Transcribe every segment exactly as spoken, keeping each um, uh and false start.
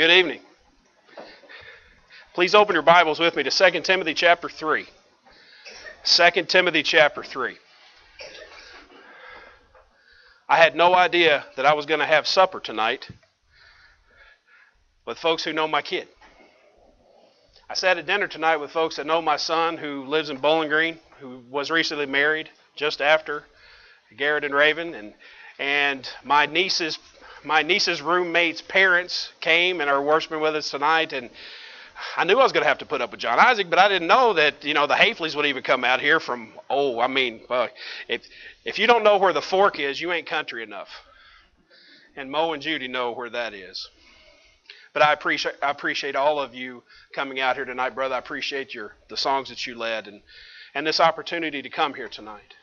Good evening. Please open your Bibles with me to Second Timothy chapter three. Second Timothy chapter three. I had no idea that I was going to have supper tonight with folks who know my kid. I sat at dinner tonight with folks that know my son who lives in Bowling Green, who was recently married just after Garrett and Raven, and and my niece's my niece's roommate's parents came and are worshiping with us tonight, and I knew I was going to have to put up with John Isaac, but I didn't know that, you know, the Hafleys would even come out here from, oh, I mean, uh, if if you don't know where the fork is, you ain't country enough. And Mo and Judy know where that is. But I appreciate I appreciate all of you coming out here tonight, brother. I appreciate your the songs that you led and, and this opportunity to come here tonight.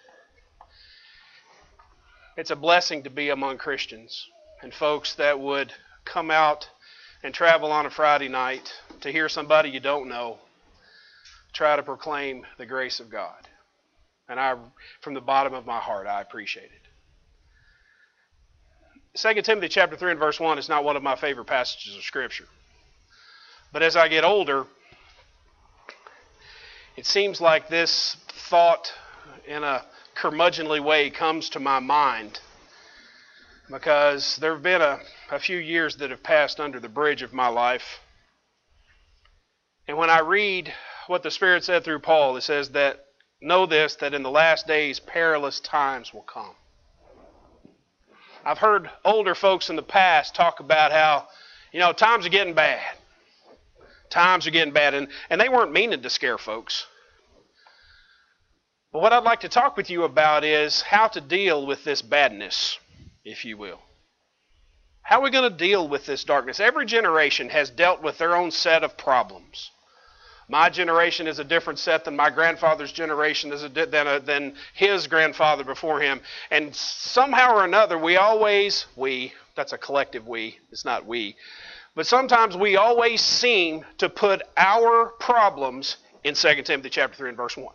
It's a blessing to be among Christians and folks that would come out and travel on a Friday night to hear somebody you don't know try to proclaim the grace of God. And I, from the bottom of my heart, I appreciate it. Second Timothy chapter three and verse one is not one of my favorite passages of Scripture. But as I get older, it seems like this thought in a curmudgeonly way comes to my mind, because there have been a, a few years that have passed under the bridge of my life. And when I read what the Spirit said through Paul, it says that, know this, that in the last days perilous times will come. I've heard older folks in the past talk about how, you know, times are getting bad. Times are getting bad. And, and they weren't meaning to scare folks. But what I'd like to talk with you about is how to deal with this badness, if you will. How are we going to deal with this darkness? Every generation has dealt with their own set of problems. My generation is a different set than my grandfather's generation, is a, than, a, than his grandfather before him. And somehow or another, we always, we, that's a collective we, it's not we, but sometimes we always seem to put our problems in Second Timothy chapter three and verse one.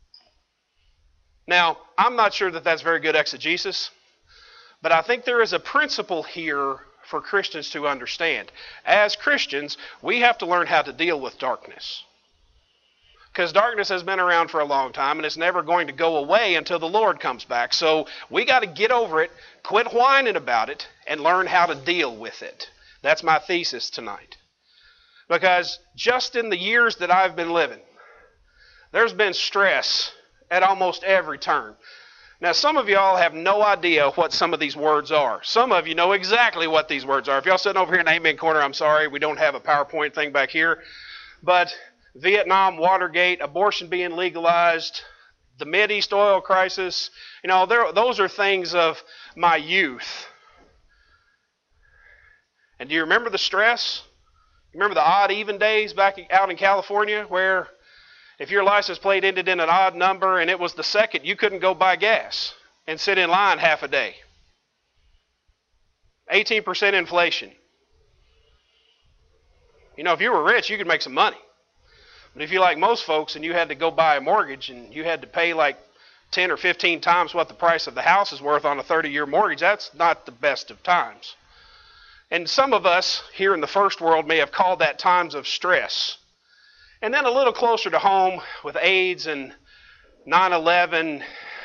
Now, I'm not sure that that's very good exegesis, but I think there is a principle here for Christians to understand. As Christians, we have to learn how to deal with darkness. Because darkness has been around for a long time, and it's never going to go away until the Lord comes back. So we got to get over it, quit whining about it, and learn how to deal with it. That's my thesis tonight. Because just in the years that I've been living, there's been stress at almost every turn. Now, some of y'all have no idea what some of these words are. Some of you know exactly what these words are. If y'all sitting over here in the Amen corner, I'm sorry, we don't have a PowerPoint thing back here. But Vietnam, Watergate, abortion being legalized, the Mideast oil crisis, you know, those are things of my youth. And do you remember the stress? Remember the odd even days back out in California where if your license plate ended in an odd number and it was the second, you couldn't go buy gas and sit in line half a day. eighteen percent inflation. You know, if you were rich, you could make some money. But if you're like most folks and you had to go buy a mortgage and you had to pay like ten or fifteen times what the price of the house is worth on a thirty-year mortgage, that's not the best of times. And some of us here in the first world may have called that times of stress. And then a little closer to home with AIDS and nine eleven,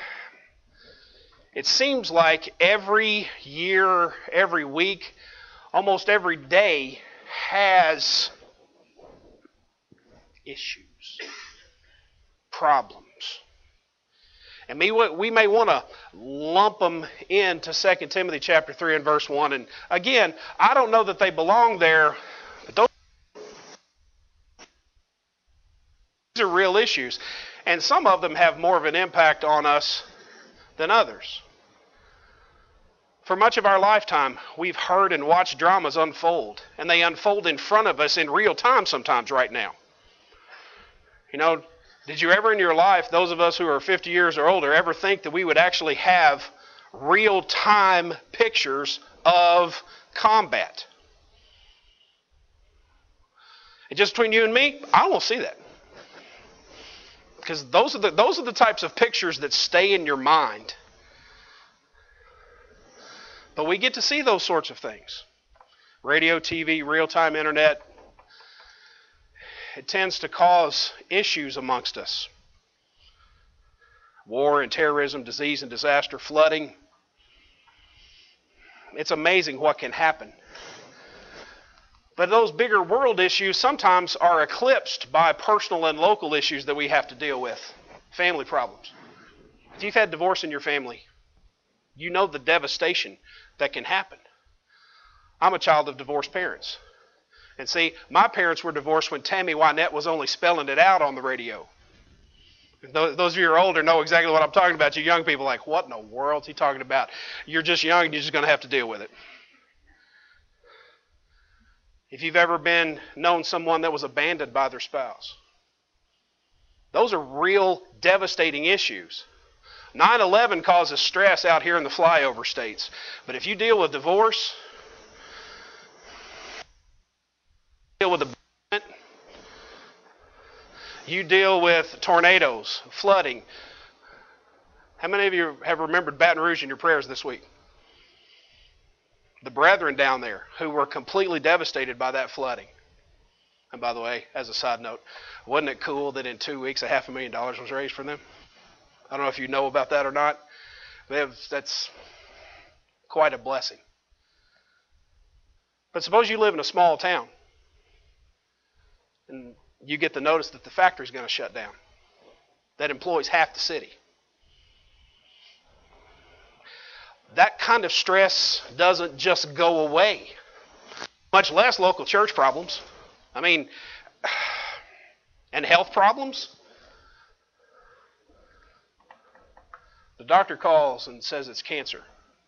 it seems like every year, every week, almost every day has issues, problems. And we, we may want to lump them into Second Timothy chapter three and verse one. And again, I don't know that they belong there, but those are real issues. And some of them have more of an impact on us than others. For much of our lifetime, we've heard and watched dramas unfold. And they unfold in front of us in real time sometimes right now. You know, did you ever in your life, those of us who are fifty years or older, ever think that we would actually have real-time pictures of combat? And just between you and me, I won't see that. Because those are the those are the types of pictures that stay in your mind. But we get to see those sorts of things. Radio, T V, real-time internet, it tends to cause issues amongst us. War and terrorism, disease and disaster, flooding. It's amazing what can happen. But those bigger world issues sometimes are eclipsed by personal and local issues that we have to deal with. Family problems. If you've had divorce in your family, you know the devastation that can happen. I'm a child of divorced parents. And see, my parents were divorced when Tammy Wynette was only spelling it out on the radio. Those of you who are older know exactly what I'm talking about. You young people are like, what in the world is he talking about? You're just young and you're just going to have to deal with it. If you've ever been known someone that was abandoned by their spouse, those are real devastating issues. nine eleven causes stress out here in the flyover states. But if you deal with divorce, deal with abandonment, you deal with tornadoes, flooding. How many of you have remembered Baton Rouge in your prayers this week? The brethren down there who were completely devastated by that flooding. And by the way, as a side note, wasn't it cool that in two weeks a half a million dollars was raised for them? I don't know if you know about that or not. But that's quite a blessing. But suppose you live in a small town and you get the notice that the factory's going to shut down. That employs half the city. That kind of stress doesn't just go away, much less local church problems. I mean, and health problems. The doctor calls and says it's cancer.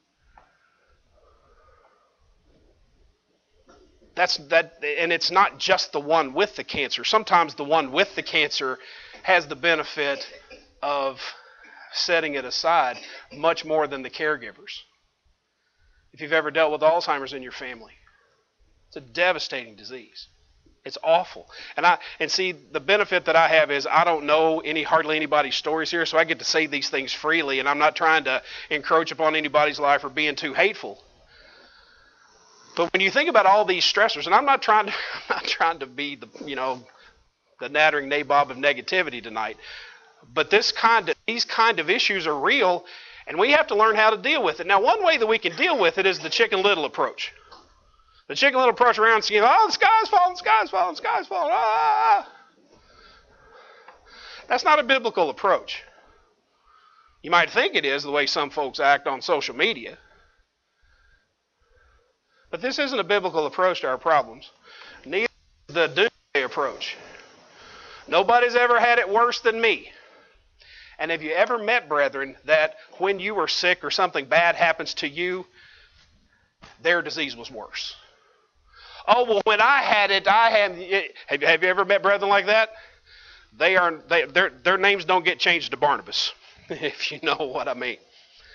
That's that, and it's not just the one with the cancer. Sometimes the one with the cancer has the benefit of setting it aside much more than the caregivers. If you've ever dealt with Alzheimer's in your family, it's a devastating disease. It's awful. And I and see, the benefit that I have is I don't know any hardly anybody's stories here, so I get to say these things freely, and I'm not trying to encroach upon anybody's life or being too hateful. But when you think about all these stressors, and I'm not trying to I'm not trying to be the you know the nattering nabob of negativity tonight. But this kind of, these kind of issues are real, and we have to learn how to deal with it. Now, one way that we can deal with it is the Chicken Little approach. The Chicken Little approach around saying, oh, the sky's falling, the sky's falling, the sky's falling. Ah! That's not a biblical approach. You might think it is the way some folks act on social media. But this isn't a biblical approach to our problems. Neither is the doomsday approach. Nobody's ever had it worse than me. And have you ever met brethren that when you were sick or something bad happens to you, their disease was worse? Oh, well, when I had it, I had it. Have, have you ever met brethren like that? They are, they, their, their names don't get changed to Barnabas, if you know what I mean.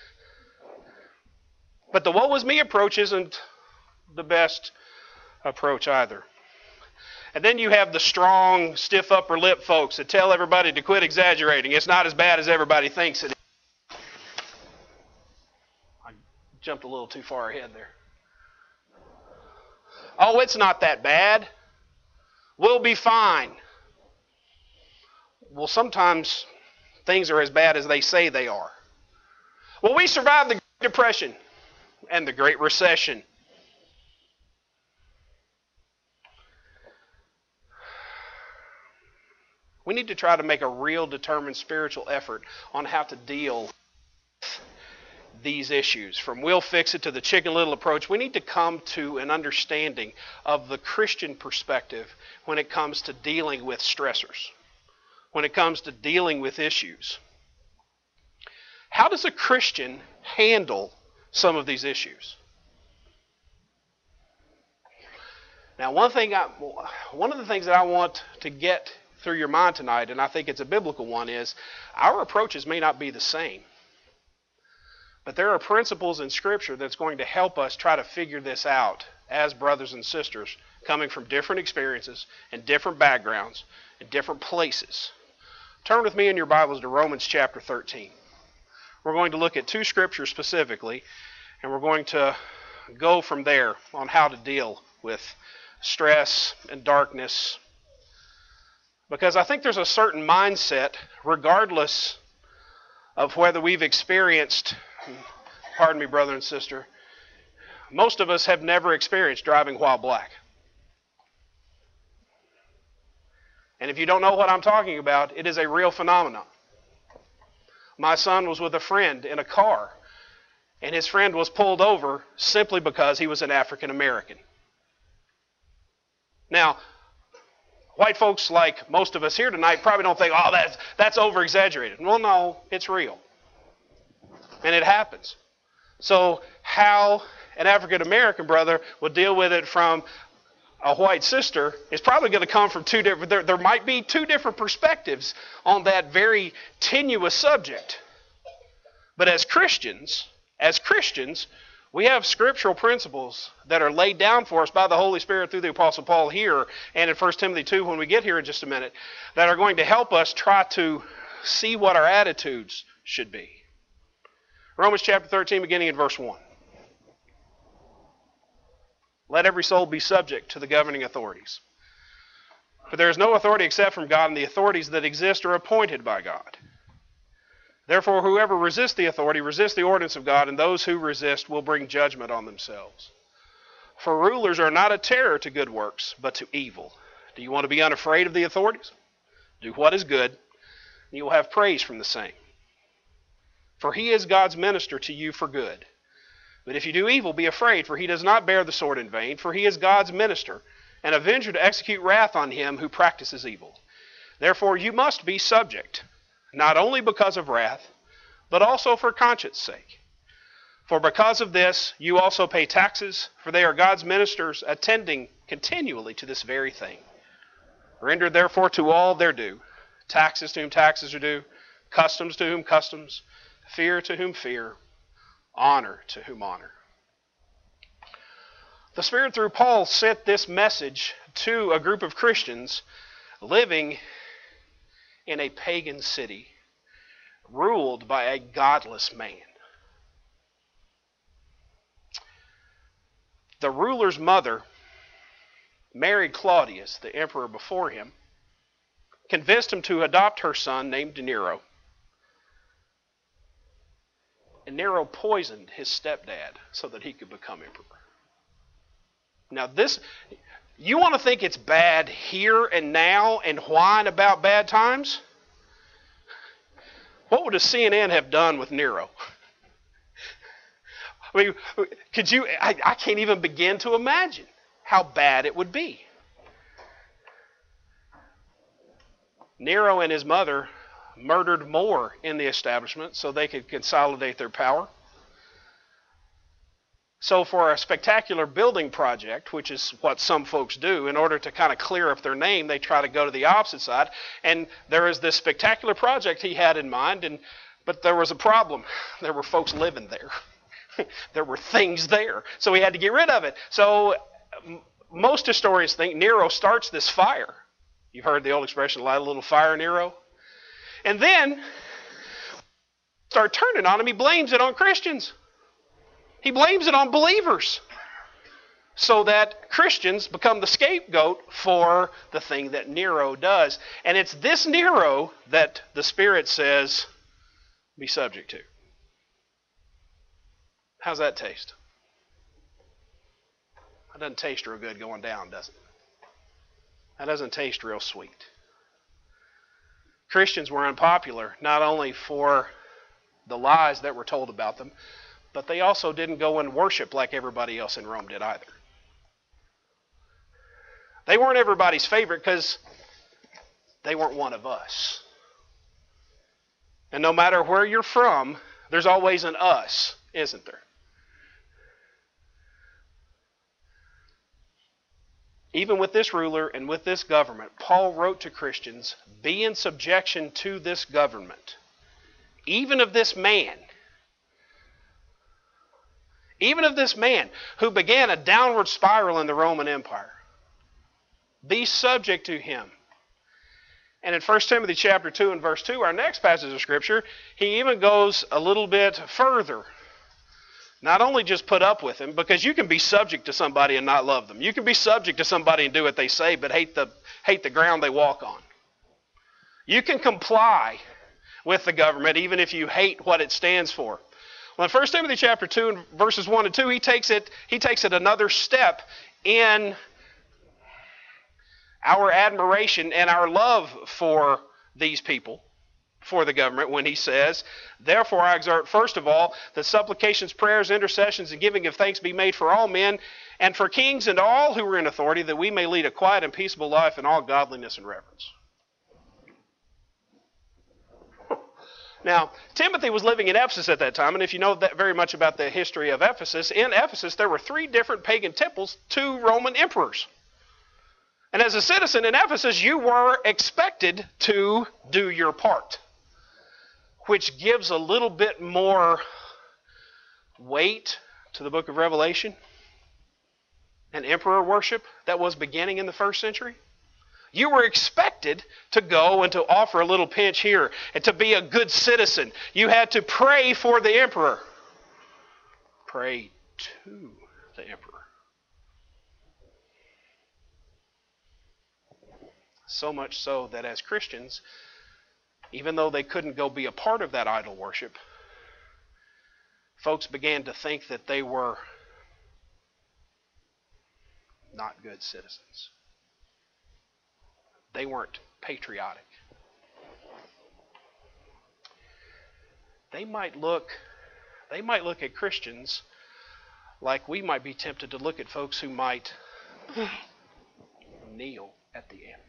But the woe is me approach isn't the best approach either. And then you have the strong, stiff upper lip folks that tell everybody to quit exaggerating. It's not as bad as everybody thinks it is. I jumped a little too far ahead there. Oh, it's not that bad. We'll be fine. Well, sometimes things are as bad as they say they are. Well, we survived the Great Depression and the Great Recession. We need to try to make a real determined spiritual effort on how to deal with these issues. From we'll fix it to the Chicken Little approach, we need to come to an understanding of the Christian perspective when it comes to dealing with stressors, when it comes to dealing with issues. How does a Christian handle some of these issues? Now, one thing I, one of the things that I want to get through your mind tonight, and I think it's a biblical one, is our approaches may not be the same. But there are principles in Scripture that's going to help us try to figure this out as brothers and sisters coming from different experiences and different backgrounds and different places. Turn with me in your Bibles to Romans chapter thirteen. We're going to look at two scriptures specifically, and we're going to go from there on how to deal with stress and darkness, because I think there's a certain mindset, regardless of whether we've experienced, pardon me, brother and sister, most of us have never experienced driving while black. And if you don't know what I'm talking about, it is a real phenomenon. My son was with a friend in a car, and his friend was pulled over simply because he was an African American. Now, white folks, like most of us here tonight, probably don't think, oh, that's, that's over-exaggerated. Well, no, it's real. And it happens. So how an African American brother would deal with it from a white sister is probably going to come from two different, there, there might be two different perspectives on that very tenuous subject. But as Christians, as Christians, we have scriptural principles that are laid down for us by the Holy Spirit through the Apostle Paul here and in First Timothy two when we get here in just a minute, that are going to help us try to see what our attitudes should be. Romans chapter thirteen, beginning in verse one. Let every soul be subject to the governing authorities. For there is no authority except from God, and the authorities that exist are appointed by God. Therefore, whoever resists the authority resists the ordinance of God, and those who resist will bring judgment on themselves. For rulers are not a terror to good works, but to evil. Do you want to be unafraid of the authorities? Do what is good, and you will have praise from the same. For he is God's minister to you for good. But if you do evil, be afraid, for he does not bear the sword in vain, for he is God's minister, an avenger to execute wrath on him who practices evil. Therefore you must be subject, not only because of wrath, but also for conscience sake. For because of this you also pay taxes, for they are God's ministers, attending continually to this very thing. Render therefore to all their due, taxes to whom taxes are due, customs to whom customs, fear to whom fear, honor to whom honor. The Spirit through Paul sent this message to a group of Christians living in a pagan city, ruled by a godless man. The ruler's mother married Claudius, the emperor before him, convinced him to adopt her son named Nero. And Nero poisoned his stepdad so that he could become emperor. Now this, you want to think it's bad here and now and whine about bad times? What would a C N N have done with Nero? I mean, could you, I, I can't even begin to imagine how bad it would be. Nero and his mother murdered more in the establishment so they could consolidate their power. So for a spectacular building project, which is what some folks do, in order to kind of clear up their name, they try to go to the opposite side. And there is this spectacular project he had in mind, and but there was a problem. There were folks living there. There were things there. So he had to get rid of it. So most historians think Nero starts this fire. You've heard the old expression, light a little fire, Nero. And then, start turning on him, he blames it on Christians. He blames it on believers. So that Christians become the scapegoat for the thing that Nero does. And it's this Nero that the Spirit says, be subject to. How's that taste? That doesn't taste real good going down, does it? That doesn't taste real sweet. Christians were unpopular not only for the lies that were told about them, but they also didn't go and worship like everybody else in Rome did either. They weren't everybody's favorite because they weren't one of us. And no matter where you're from, there's always an us, isn't there? Even with this ruler and with this government, Paul wrote to Christians, be in subjection to this government, even of this man. Even of this man who began a downward spiral in the Roman Empire. Be subject to him. And in First Timothy chapter two and verse two, our next passage of Scripture, he even goes a little bit further Not only just put up with him, because you can be subject to somebody and not love them. You can be subject to somebody and do what they say, but hate the hate the ground they walk on. You can comply with the government even if you hate what it stands for. Well, in First Timothy chapter two and verses one and two, he takes it he takes it another step in our admiration and our love for these people, for the government, when he says, therefore I exhort first of all that supplications, prayers, intercessions, and giving of thanks be made for all men and for kings and all who are in authority, that we may lead a quiet and peaceable life in all godliness and reverence. Now, Timothy was living in Ephesus at that time, and if you know that very much about the history of Ephesus, in Ephesus there were three different pagan temples to Roman emperors. And as a citizen in Ephesus, you were expected to do your part, which gives a little bit more weight to the book of Revelation and emperor worship that was beginning in the first century. You were expected to go and to offer a little pinch here and to be a good citizen. You had to pray for the emperor. Pray to the emperor. So much so that as Christians, even though they couldn't go be a part of that idol worship, folks began to think that they were not good citizens. They weren't patriotic. They might look, they might look at Christians like we might be tempted to look at folks who might kneel at the end.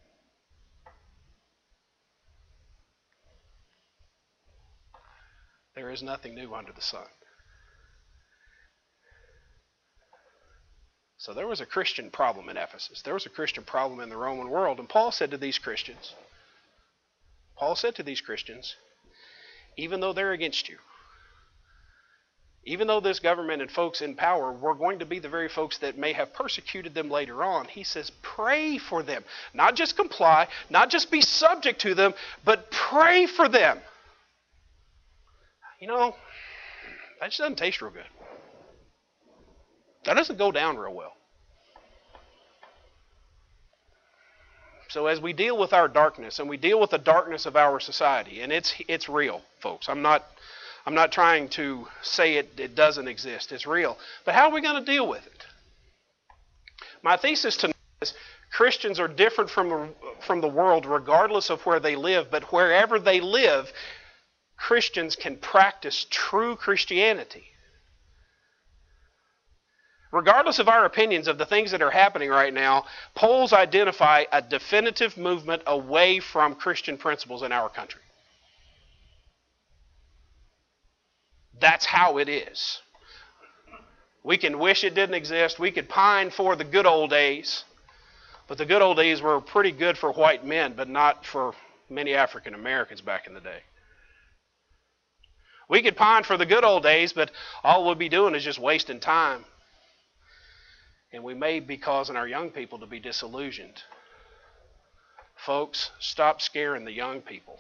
There is nothing new under the sun. So there was a Christian problem in Ephesus. There was a Christian problem in the Roman world. And Paul said to these Christians, Paul said to these Christians, even though they're against you, even though this government and folks in power were going to be the very folks that may have persecuted them later on, he says, pray for them. Not just comply, not just be subject to them, but pray for them. You know, that just doesn't taste real good. That doesn't go down real well. So as we deal with our darkness and we deal with the darkness of our society, and it's it's real, folks. I'm not I'm not trying to say it, it doesn't exist. It's real. But how are we going to deal with it? My thesis tonight is Christians are different from, from the world regardless of where they live, but wherever they live, Christians can practice true Christianity. Regardless of our opinions of the things that are happening right now, polls identify a definitive movement away from Christian principles in our country. That's how it is. We can wish it didn't exist. We could pine for the good old days. But the good old days were pretty good for white men, but not for many African Americans back in the day. We could pine for the good old days, but all we'll be doing is just wasting time. And we may be causing our young people to be disillusioned. Folks, stop scaring the young people.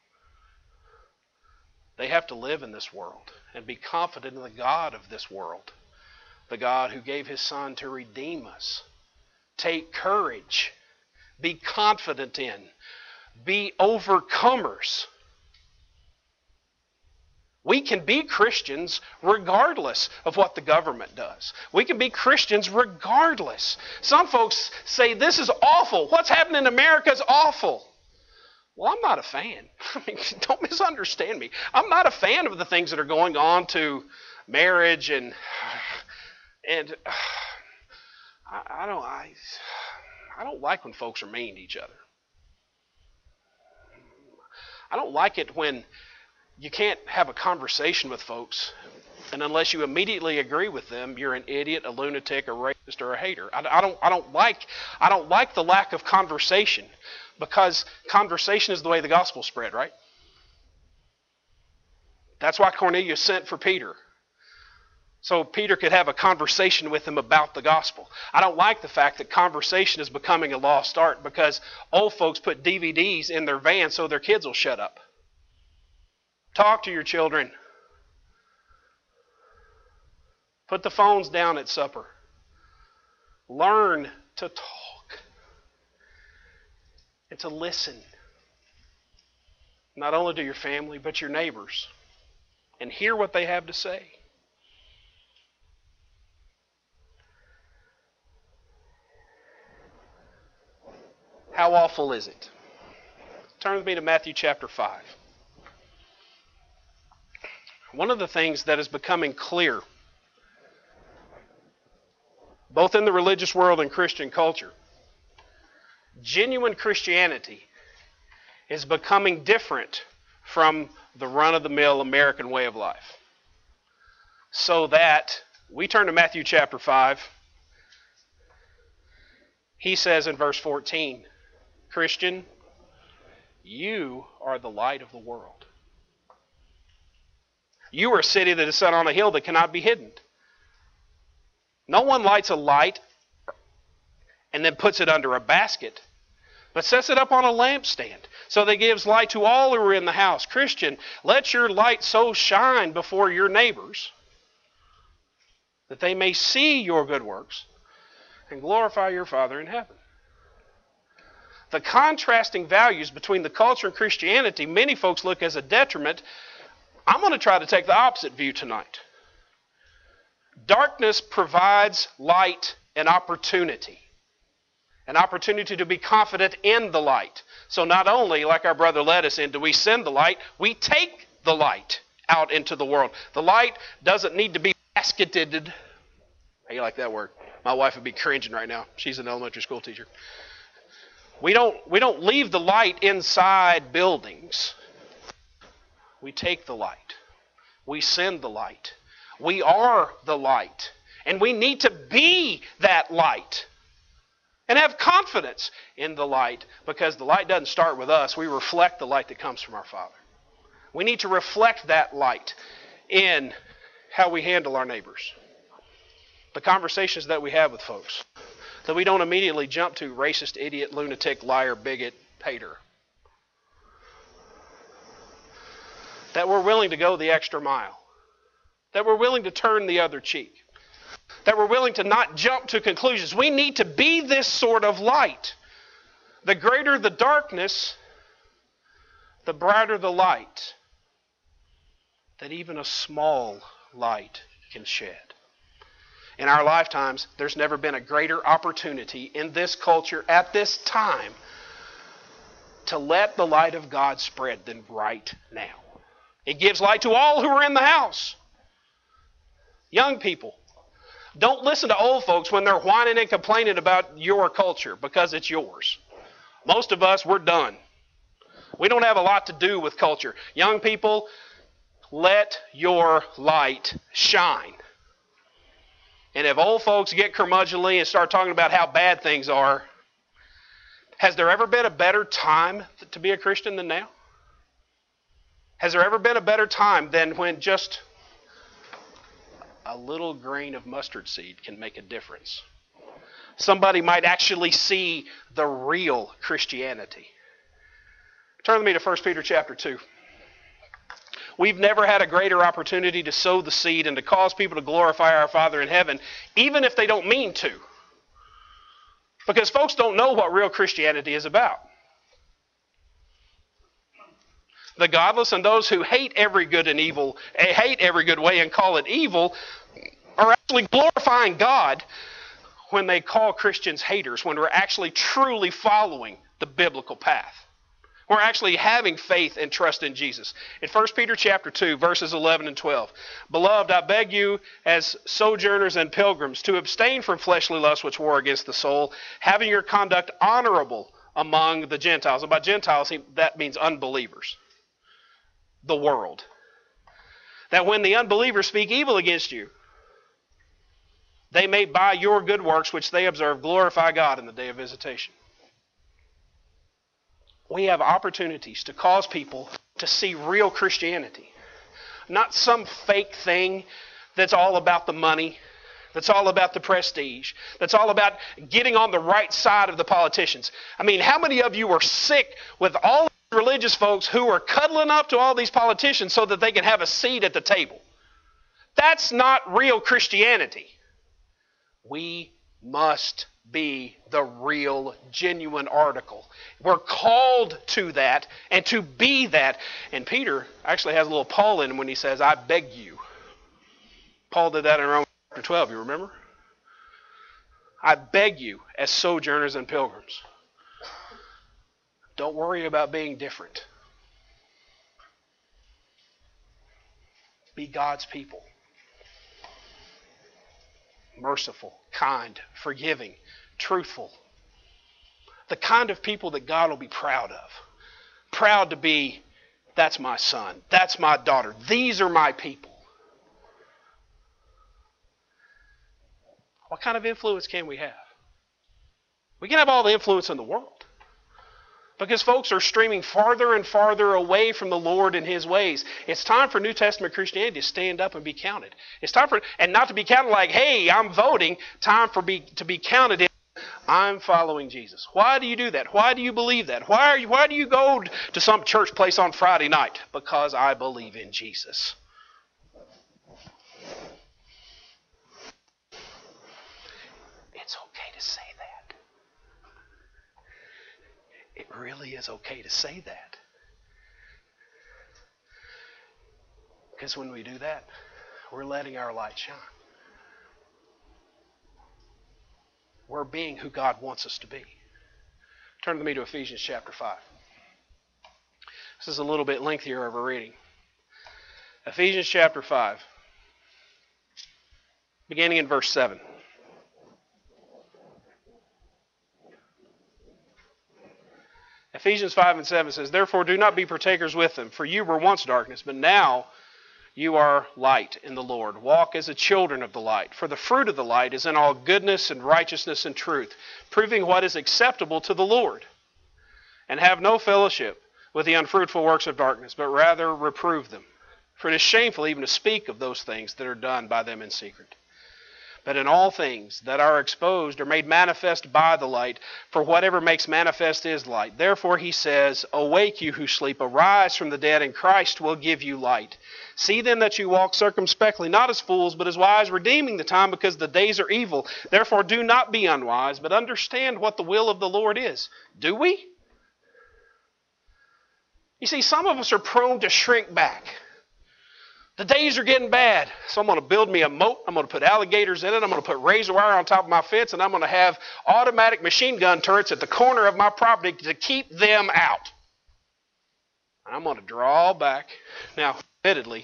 They have to live in this world and be confident in the God of this world, the God who gave His Son to redeem us. Take courage. Be confident in. Be overcomers. We can be Christians regardless of what the government does. We can be Christians regardless. Some folks say this is awful. What's happening in America is awful. Well, I'm not a fan. I mean, don't misunderstand me. I'm not a fan of the things that are going on to marriage and and I, I don't I I don't like when folks are mean to each other. I don't like it when you can't have a conversation with folks, and unless you immediately agree with them, you're an idiot, a lunatic, a racist, or a hater. I, I don't, I don't like, I don't like the lack of conversation, because conversation is the way the gospel spread, right? That's why Cornelius sent for Peter, so Peter could have a conversation with him about the gospel. I don't like the fact that conversation is becoming a lost art because old folks put D V Ds in their van so their kids will shut up. Talk to your children. Put the phones down at supper. Learn to talk and to listen. Not only to your family, but your neighbors. And hear what they have to say. How awful is it? Turn with me to Matthew chapter five. One of the things that is becoming clear, both in the religious world and Christian culture, genuine Christianity is becoming different from the run-of-the-mill American way of life. So that, we turn to Matthew chapter five, he says in verse fourteen, Christian, you are the light of the world. You are a city that is set on a hill that cannot be hidden. No one lights a light and then puts it under a basket, but sets it up on a lampstand, so that it gives light to all who are in the house. Christian, let your light so shine before your neighbors that they may see your good works and glorify your Father in heaven. The contrasting values between the culture and Christianity, many folks look as a detriment. I'm going to try to take the opposite view tonight. Darkness provides light and opportunity. An opportunity to be confident in the light. So not only, like our brother led us in, do we send the light, we take the light out into the world. The light doesn't need to be basketed. How you like that word? My wife would be cringing right now. She's an elementary school teacher. We don't, we don't leave the light inside buildings. We take the light. We send the light. We are the light. And we need to be that light. And have confidence in the light, because the light doesn't start with us. We reflect the light that comes from our Father. We need to reflect that light in how we handle our neighbors. The conversations that we have with folks. That we don't immediately jump to racist, idiot, lunatic, liar, bigot, hater. That we're willing to go the extra mile. That we're willing to turn the other cheek. That we're willing to not jump to conclusions. We need to be this sort of light. The greater the darkness, the brighter the light that even a small light can shed. In our lifetimes, there's never been a greater opportunity in this culture at this time to let the light of God spread than right now. It gives light to all who are in the house. Young people, don't listen to old folks when they're whining and complaining about your culture, because it's yours. Most of us, we're done. We don't have a lot to do with culture. Young people, let your light shine. And if old folks get curmudgeonly and start talking about how bad things are, has there ever been a better time to be a Christian than now? Has there ever been a better time than when just a little grain of mustard seed can make a difference? Somebody might actually see the real Christianity. Turn with me to First Peter chapter two. We've never had a greater opportunity to sow the seed and to cause people to glorify our Father in heaven, even if they don't mean to. Because folks don't know what real Christianity is about. The godless and those who hate every good and evil, hate every good way and call it evil, are actually glorifying God when they call Christians haters, when we're actually truly following the biblical path. We're actually having faith and trust in Jesus. In First Peter chapter two, verses eleven and twelve. Beloved, I beg you, as sojourners and pilgrims, to abstain from fleshly lusts which war against the soul, having your conduct honorable among the Gentiles. And by Gentiles, that means unbelievers. The world. That when the unbelievers speak evil against you, they may by your good works which they observe glorify God in the day of visitation. We have opportunities to cause people to see real Christianity. Not some fake thing that's all about the money, that's all about the prestige, that's all about getting on the right side of the politicians. I mean, how many of you are sick with all these religious folks who are cuddling up to all these politicians so that they can have a seat at the table? That's not real Christianity. We must be the real, genuine article. We're called to that and to be that. And Peter actually has a little Paul in him when he says, I beg you. Paul did that in Romans chapter twelve, you remember? I beg you as sojourners and pilgrims. Don't worry about being different. Be God's people. Merciful, kind, forgiving, truthful. The kind of people that God will be proud of. Proud to be, that's my son, that's my daughter, these are my people. What kind of influence can we have? We can have all the influence in the world. Because folks are streaming farther and farther away from the Lord and His ways. It's time for New Testament Christianity to stand up and be counted. It's time for, and not to be counted like, hey, I'm voting. Time for be to be counted in, I'm following Jesus. Why do you do that? Why do you believe that? Why are you, why do you go to some church place on Friday night? Because I believe in Jesus. It's okay to say that. It really is okay to say that. Because when we do that, we're letting our light shine. We're being who God wants us to be. Turn with me to Ephesians chapter five. This is a little bit lengthier of a reading. Ephesians chapter five, beginning in verse seven. Ephesians five and seven says, therefore do not be partakers with them, for you were once darkness, but now you are light in the Lord. Walk as the children of the light. For the fruit of the light is in all goodness and righteousness and truth, proving what is acceptable to the Lord. And have no fellowship with the unfruitful works of darkness, but rather reprove them. For it is shameful even to speak of those things that are done by them in secret. But in all things that are exposed are made manifest by the light, for whatever makes manifest is light. Therefore he says, awake you who sleep, arise from the dead, and Christ will give you light. See then that you walk circumspectly, not as fools, but as wise, redeeming the time, because the days are evil. Therefore do not be unwise, but understand what the will of the Lord is. Do we? You see, some of us are prone to shrink back. The days are getting bad, so I'm going to build me a moat. I'm going to put alligators in it. I'm going to put razor wire on top of my fence, and I'm going to have automatic machine gun turrets at the corner of my property to keep them out. I'm going to draw back. Now, admittedly,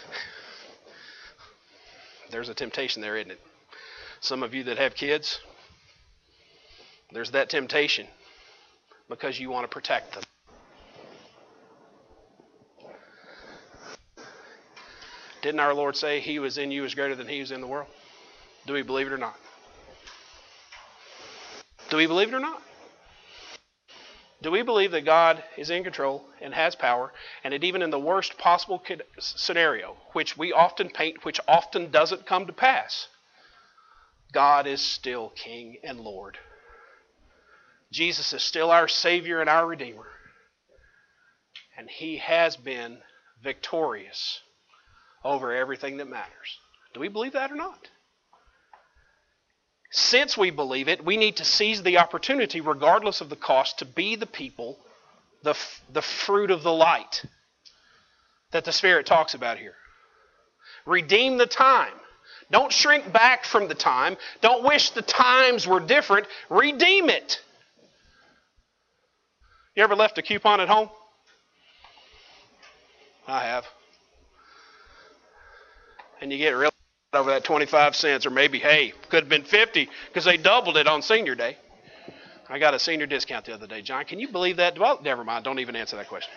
there's a temptation there, isn't it? Some of you that have kids, there's that temptation because you want to protect them. Didn't our Lord say he who is in you is greater than he who is in the world? Do we believe it or not? Do we believe it or not? Do we believe that God is in control and has power, and that even in the worst possible scenario, which we often paint, which often doesn't come to pass, God is still King and Lord? Jesus is still our Savior and our Redeemer. And he has been victorious over everything that matters. Do we believe that or not? Since we believe it, we need to seize the opportunity, regardless of the cost, to be the people, the, the fruit of the light that the Spirit talks about here. Redeem the time. Don't shrink back from the time. Don't wish the times were different. Redeem it. You ever left a coupon at home? I have. And you get really over that twenty-five cents, or maybe, hey, could have been fifty because they doubled it on senior day. I got a senior discount the other day. John, can you believe that? Well, never mind. Don't even answer that question.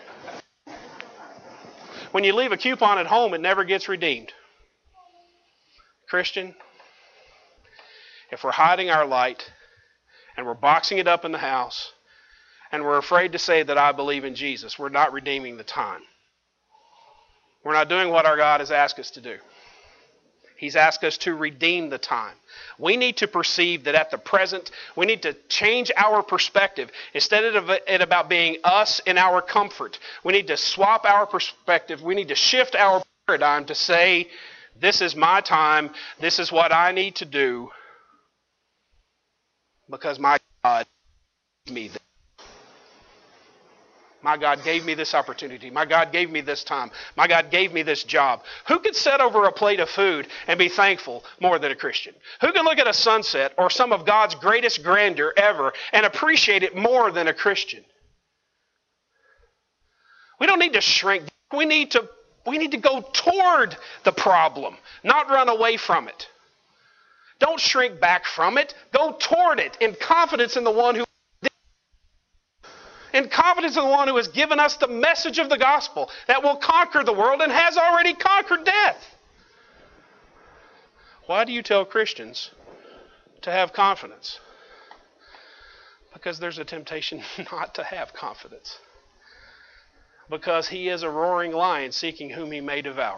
When you leave a coupon at home, it never gets redeemed. Christian, if we're hiding our light and we're boxing it up in the house and we're afraid to say that I believe in Jesus, we're not redeeming the time. We're not doing what our God has asked us to do. He's asked us to redeem the time. We need to perceive that at the present, we need to change our perspective. Instead of it about being us in our comfort, we need to swap our perspective. We need to shift our paradigm to say This is my time. This is what I need to do because my God gave me this. My God gave me this opportunity. My God gave me this time. My God gave me this job. Who could sit over a plate of food and be thankful more than a Christian? Who can look at a sunset or some of God's greatest grandeur ever and appreciate it more than a Christian? We don't need to shrink. We need to, we need to go toward the problem, not run away from it. Don't shrink back from it. Go toward it in confidence in the one who in confidence in the one who has given us the message of the gospel that will conquer the world and has already conquered death. Why do you tell Christians to have confidence? Because there's a temptation not to have confidence. Because he is a roaring lion seeking whom he may devour.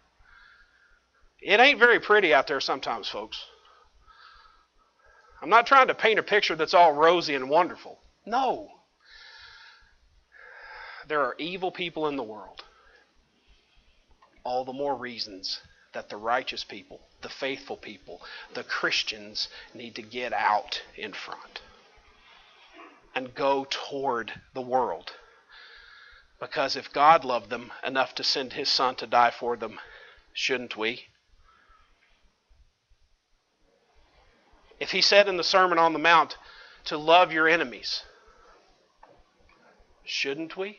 It ain't very pretty out there sometimes, folks. I'm not trying to paint a picture that's all rosy and wonderful. No. There are evil people in the world. All the more reasons that the righteous people, the faithful people, the Christians need to get out in front and go toward the world. Because if God loved them enough to send his Son to die for them, shouldn't we? If he said in the Sermon on the Mount to love your enemies, shouldn't we?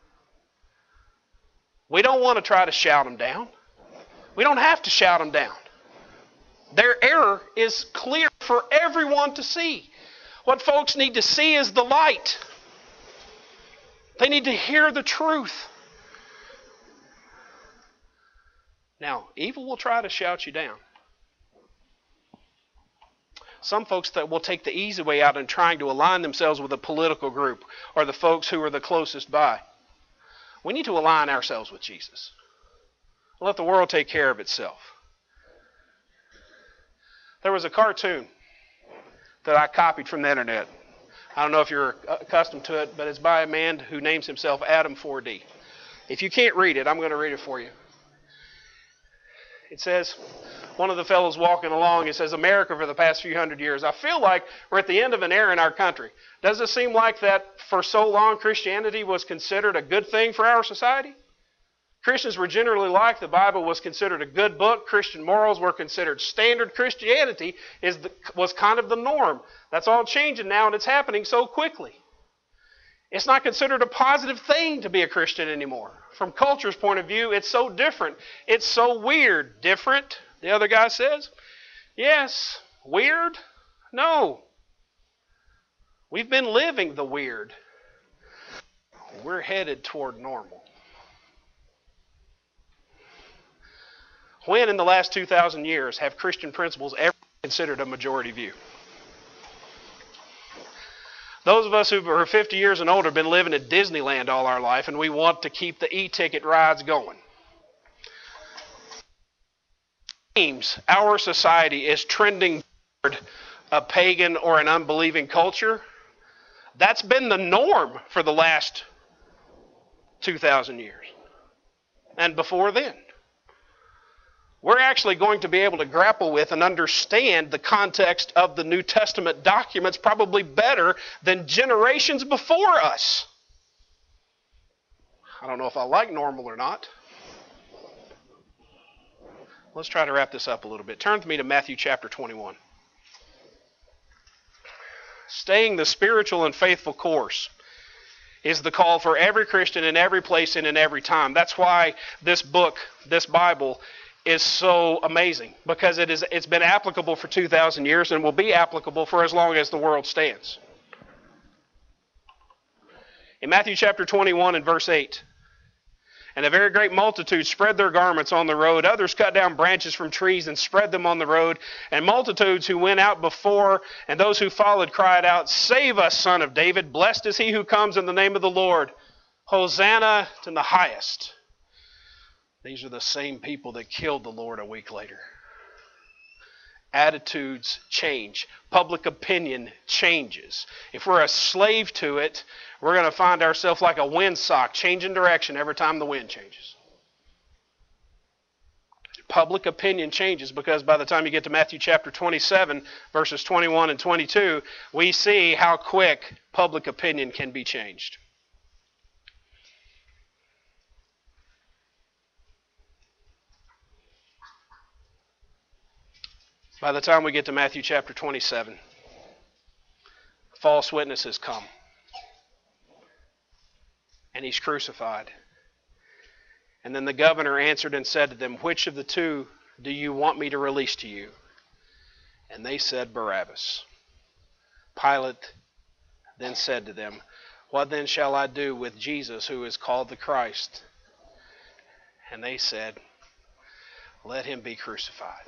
We don't want to try to shout them down. We don't have to shout them down. Their error is clear for everyone to see. What folks need to see is the light. They need to hear the truth. Now, evil will try to shout you down. Some folks that will take the easy way out in trying to align themselves with a political group or the folks who are the closest by. We need to align ourselves with Jesus. Let the world take care of itself. There was a cartoon that I copied from the internet. I don't know if you're accustomed to it, but it's by a man who names himself Adam four D. If you can't read it, I'm going to read it for you. It says, one of the fellows walking along, it says, America for the past few hundred years. I feel like we're at the end of an era in our country. Does it seem like that for so long Christianity was considered a good thing for our society? Christians were generally liked. The Bible was considered a good book. Christian morals were considered standard. Christianity is the, was kind of the norm. That's all changing now, and it's happening so quickly. It's not considered a positive thing to be a Christian anymore. From culture's point of view, it's so different. It's so weird. Different, the other guy says. Yes. Weird? No. We've been living the weird. We're headed toward normal. When in the last two thousand years have Christian principles ever been considered a majority view? Those of us who are fifty years and older have been living at Disneyland all our life, and we want to keep the e-ticket rides going. Seems our society is trending toward a pagan or an unbelieving culture. That's been the norm for the last two thousand years. And before then. We're actually going to be able to grapple with and understand the context of the New Testament documents probably better than generations before us. I don't know if I like normal or not. Let's try to wrap this up a little bit. Turn with me to Matthew chapter twenty-one. Staying the spiritual and faithful course is the call for every Christian in every place and in every time. That's why this book, this Bible, is so amazing, because it is, it's been applicable for two thousand years and will be applicable for as long as the world stands. In Matthew chapter twenty-one and verse eight, and a very great multitude spread their garments on the road. Others cut down branches from trees and spread them on the road. And multitudes who went out before and those who followed cried out, Save us, Son of David. Blessed is he who comes in the name of the Lord. Hosanna to the highest. These are the same people that killed the Lord a week later. Attitudes change. Public opinion changes. If we're a slave to it, we're going to find ourselves like a windsock, changing direction every time the wind changes. public opinion changes, because by the time you get to Matthew chapter twenty-seven, verses twenty-one and twenty-two, we see how quick public opinion can be changed. By the time we get to Matthew chapter twenty-seven, false witnesses come, and he's crucified. And then the governor answered and said to them, "Which of the two do you want me to release to you?" And they said, "Barabbas." Pilate then said to them, "What then shall I do with Jesus, who is called the Christ?" And they said, "Let him be crucified."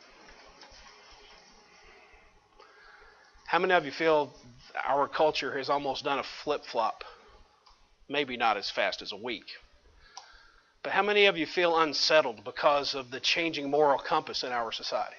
How many of you feel our culture has almost done a flip-flop? Maybe not as fast as a week. But how many of you feel unsettled because of the changing moral compass in our society?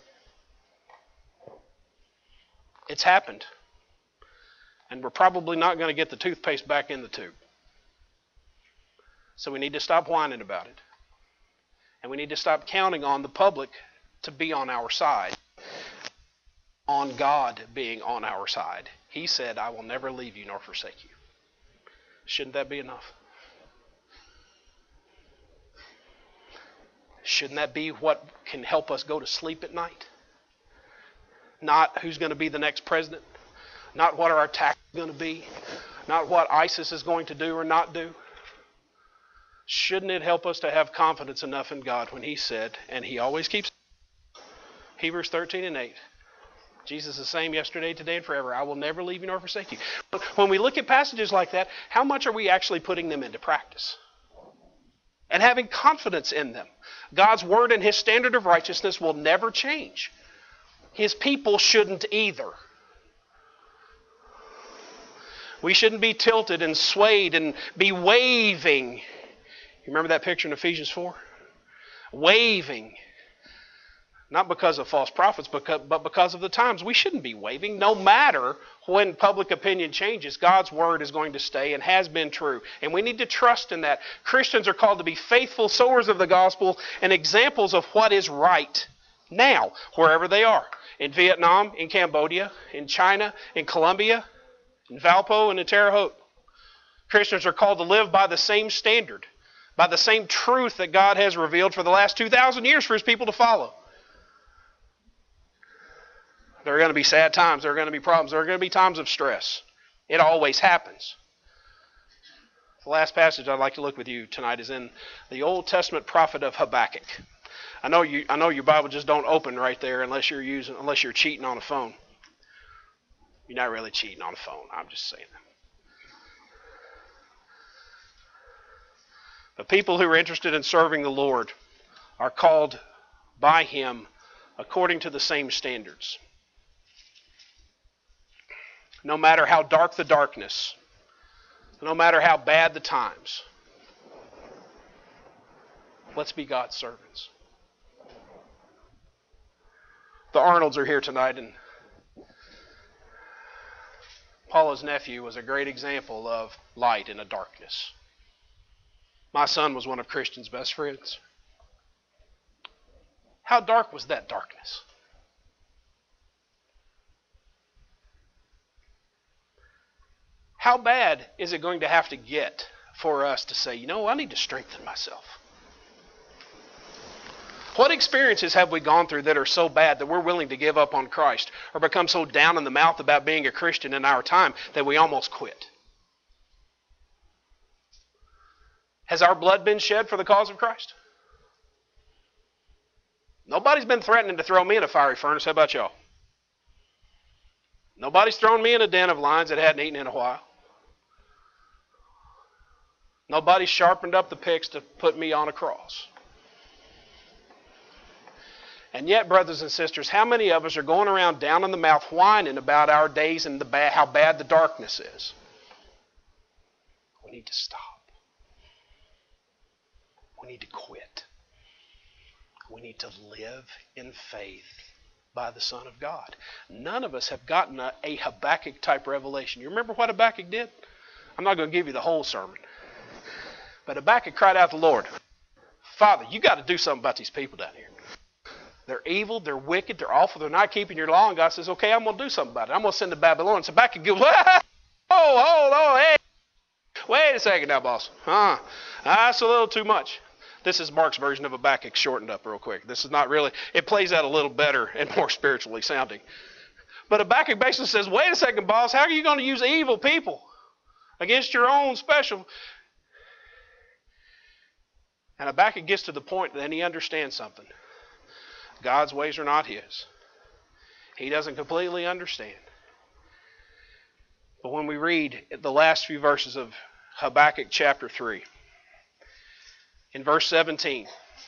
It's happened. And we're probably not going to get the toothpaste back in the tube. So we need to stop whining about it. And we need to stop counting on the public to be on our side. On God being on our side. He said, "I will never leave you nor forsake you." Shouldn't that be enough? Shouldn't that be what can help us go to sleep at night? Not who's going to be the next president. Not what our attack is going to be. Not what ISIS is going to do or not do. Shouldn't it help us to have confidence enough in God when He said, and He always keeps, Hebrews thirteen and eight, Jesus is the same yesterday, today, and forever. I will never leave you nor forsake you. But when we look at passages like that, how much are we actually putting them into practice? And having confidence in them. God's word and His standard of righteousness will never change. His people shouldn't either. We shouldn't be tilted and swayed and be waving. You remember that picture in Ephesians four? Waving. Not because of false prophets, but because of the times. We shouldn't be waving. No matter when public opinion changes, God's word is going to stay and has been true. And we need to trust in that. Christians are called to be faithful sowers of the gospel and examples of what is right now, wherever they are. In Vietnam, in Cambodia, in China, in Colombia, in Valpo, and in Terre Haute. Christians are called to live by the same standard, by the same truth that God has revealed for the last two thousand years for His people to follow. There are going to be sad times. There are going to be problems. There are going to be times of stress. It always happens. The last passage I'd like to look with you tonight is in the Old Testament prophet of Habakkuk. I know you. I know your Bible just don't open right there unless you're using, unless you're cheating on a phone. You're not really cheating on a phone. I'm just saying that. The people who are interested in serving the Lord are called by Him according to the same standards. No matter how dark the darkness, no matter how bad the times, let's be God's servants. The Arnolds are here tonight, and Paula's nephew was a great example of light in a darkness. My son was one of Christian's best friends. How dark was that darkness? How bad is it going to have to get for us to say, you know, I need to strengthen myself? What experiences have we gone through that are so bad that we're willing to give up on Christ or become so down in the mouth about being a Christian in our time that we almost quit? Has our blood been shed for the cause of Christ? Nobody's been threatening to throw me in a fiery furnace. How about y'all? Nobody's thrown me in a den of lions that hadn't eaten in a while. Nobody's sharpened up the picks to put me on a cross. And yet, brothers and sisters, how many of us are going around down in the mouth whining about our days and the bad, how bad the darkness is? We need to stop. We need to quit. We need to live in faith by the Son of God. None of us have gotten a, a Habakkuk-type revelation. You remember what Habakkuk did? I'm not going to give you the whole sermon. But Habakkuk cried out to the Lord, Father, you got to do something about these people down here. They're evil, they're wicked, they're awful, they're not keeping your law. And God says, okay, I'm going to do something about it. I'm going to send them to Babylon. So back and goes, oh, hold on, hey. Wait a second now, boss. Huh? That's a little too much. This is Mark's version of Habakkuk shortened up real quick. This is not really, it plays out a little better and more spiritually sounding. But Habakkuk basically says, wait a second, boss, how are you going to use evil people against your own special? And Habakkuk gets to the point that he understands something. God's ways are not his. He doesn't completely understand. But when we read the last few verses of Habakkuk chapter three, in verse seventeen,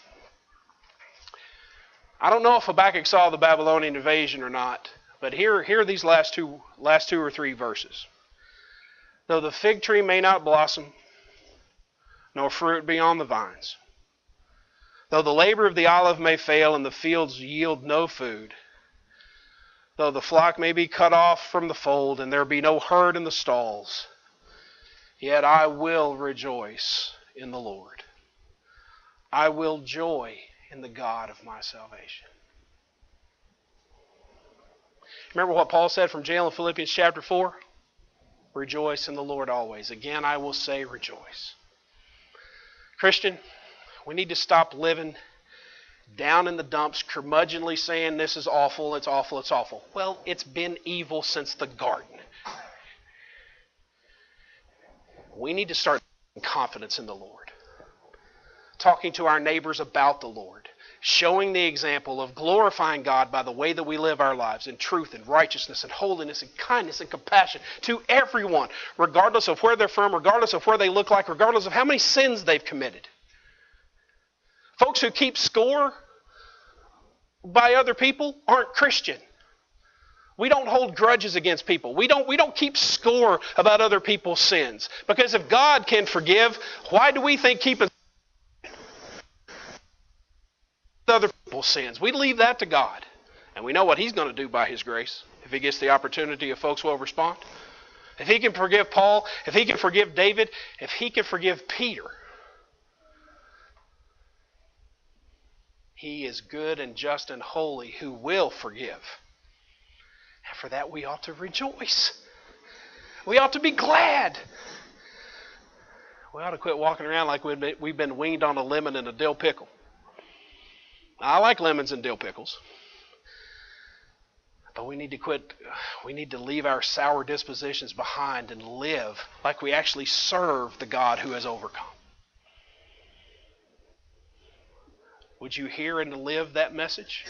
I don't know if Habakkuk saw the Babylonian invasion or not, but here, here are these last two, last two or three verses. Though the fig tree may not blossom, nor fruit be on the vines, though the labor of the olive may fail and the fields yield no food, though the flock may be cut off from the fold and there be no herd in the stalls, yet I will rejoice in the Lord. I will joy in the God of my salvation. Remember what Paul said from jail in Philippians chapter four? Rejoice in the Lord always. Again, I will say rejoice. Christian, we need to stop living down in the dumps, curmudgeonly saying this is awful, it's awful, it's awful. Well, it's been evil since the garden. We need to start having confidence in the Lord. Talking to our neighbors about the Lord. Showing the example of glorifying God by the way that we live our lives in truth and righteousness and holiness and kindness and compassion to everyone, regardless of where they're from, regardless of where they look like, regardless of how many sins they've committed. Folks who keep score by other people aren't Christian. We don't hold grudges against people. We don't, we don't keep score about other people's sins. Because if God can forgive, why do we think keeping other people's sins? We leave that to God. And we know what He's going to do by His grace if He gets the opportunity, if folks will respond. If He can forgive Paul, if He can forgive David, if He can forgive Peter, He is good and just and holy who will forgive. And for that we ought to rejoice. We ought to be glad. We ought to quit walking around like we've been weaned on a lemon and a dill pickle. I like lemons and dill pickles. But we need to quit, we need to leave our sour dispositions behind and live like we actually serve the God who has overcome. Would you hear and live that message?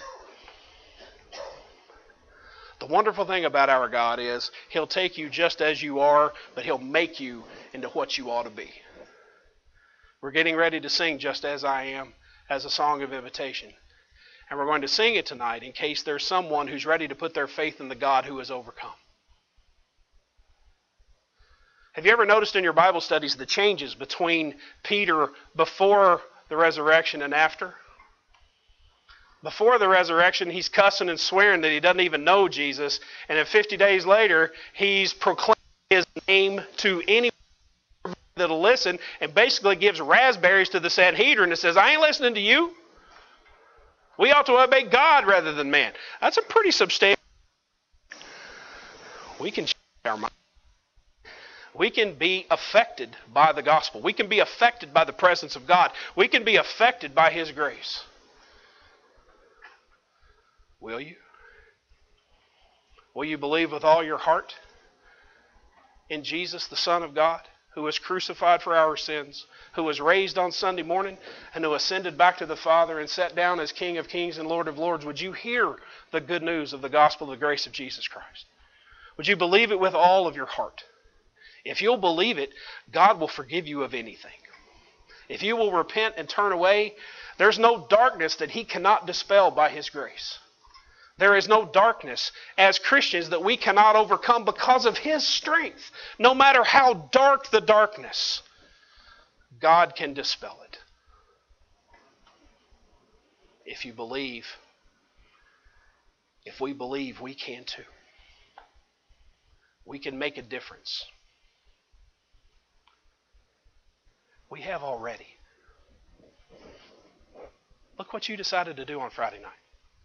The wonderful thing about our God is He'll take you just as you are, but He'll make you into what you ought to be. We're getting ready to sing Just As I Am as a song of invitation. And we're going to sing it tonight in case there's someone who's ready to put their faith in the God who has overcome. Have you ever noticed in your Bible studies the changes between Peter before the resurrection and after? Before the resurrection, he's cussing and swearing that he doesn't even know Jesus. And then fifty days later, he's proclaiming His name to anyone that'll listen and basically gives raspberries to the Sanhedrin and says, I ain't listening to you. We ought to obey God rather than man. That's a pretty substantial. We can change our mind. We can be affected by the gospel. We can be affected by the presence of God. We can be affected by His grace. Will you? Will you believe with all your heart in Jesus, the Son of God, who was crucified for our sins, who was raised on Sunday morning, and who ascended back to the Father and sat down as King of Kings and Lord of Lords? Would you hear the good news of the gospel of the grace of Jesus Christ? Would you believe it with all of your heart? If you'll believe it, God will forgive you of anything. If you will repent and turn away, there's no darkness that He cannot dispel by His grace. There is no darkness as Christians that we cannot overcome because of His strength. No matter how dark the darkness, God can dispel it. If you believe, if we believe, we can too. We can make a difference. We have already. Look what you decided to do on Friday night.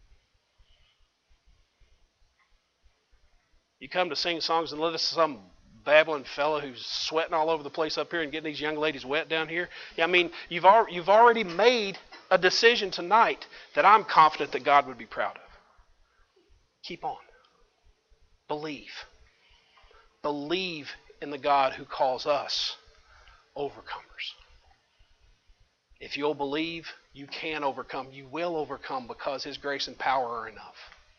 You come to sing songs and listen to some babbling fellow who's sweating all over the place up here and getting these young ladies wet down here. Yeah, I mean, you've al- you've already made a decision tonight that I'm confident that God would be proud of. Keep on. Believe. Believe in the God who calls us overcomers. If you'll believe, you can overcome. You will overcome because His grace and power are enough.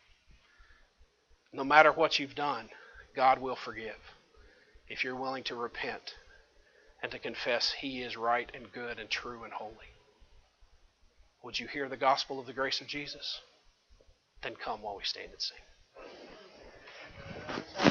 No matter what you've done, God will forgive if you're willing to repent and to confess He is right and good and true and holy. Would you hear the gospel of the grace of Jesus? Then come while we stand and sing.